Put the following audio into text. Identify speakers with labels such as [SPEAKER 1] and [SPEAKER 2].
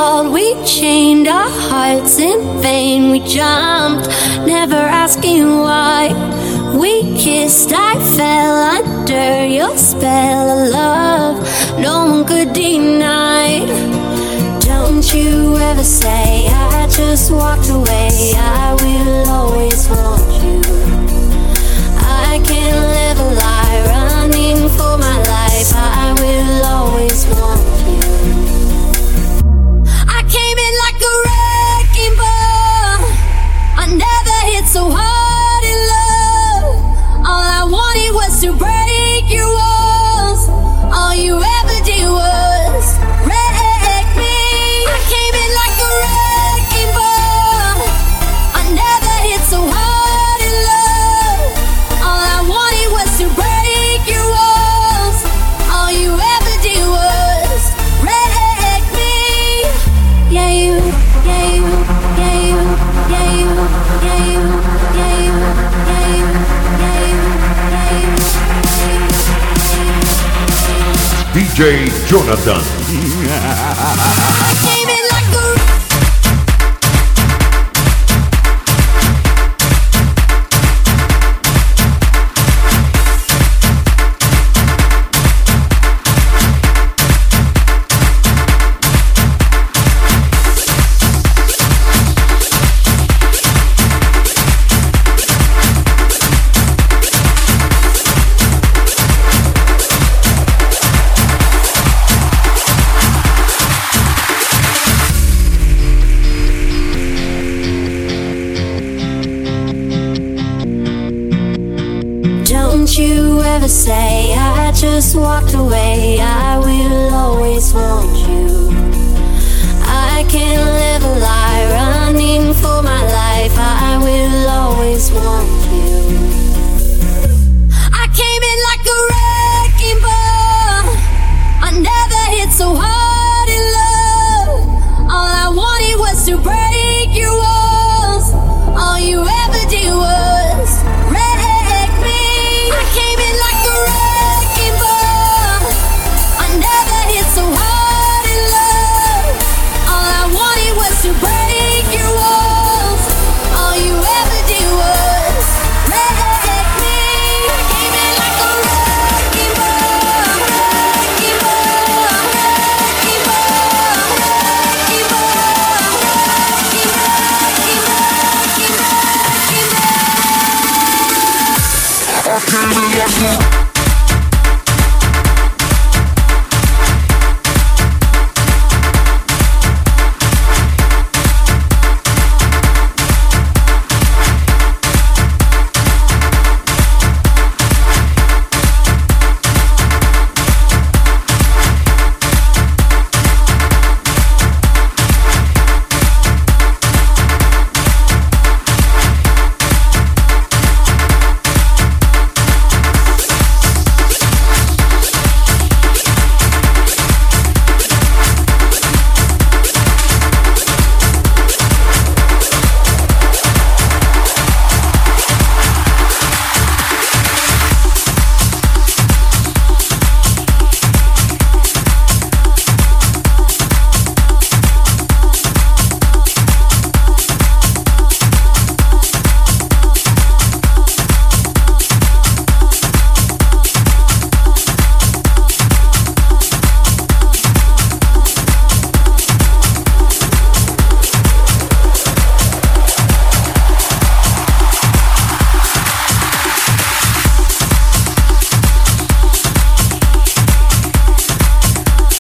[SPEAKER 1] called, we chained our hearts in vain. We jumped, never asking why. We kissed, I fell under your spell of love. No one could deny. Don't you ever say I just walked away. I will always want you. I can't live a lie, running for my life. I will always want you. I came in like a wrecking ball. I never hit so hard in love. All I wanted was to break your walls. All you ever did was wreck me. I came in like a wrecking ball. I never hit so hard in love. All I wanted was to break your walls. All you ever did was wreck me. Yeah, you, yeah, you, yeah, you, yeah, you, yeah, you, yeah, you, yeah, you, yeah, you, yeah, you,
[SPEAKER 2] DJ Jonathan.
[SPEAKER 1] I came in like a Don't you ever say I just walked away. I will always want you. I can't live a lie, running for my life. I will always want you. I came in like a wrecking ball. I never hit so hard in love. All I wanted was to break your walls. All you ever did was wreck me. I came in like a wrecking ball. I never hit so hard in love. All I wanted was to break your walls. All you ever did was wreck me. I came in like a wrecking ball. Wrecking ball. Wrecking ball. Wrecking ball. Wrecking ball. Wrecking ball. Wrecking ball.
[SPEAKER 3] I came in like a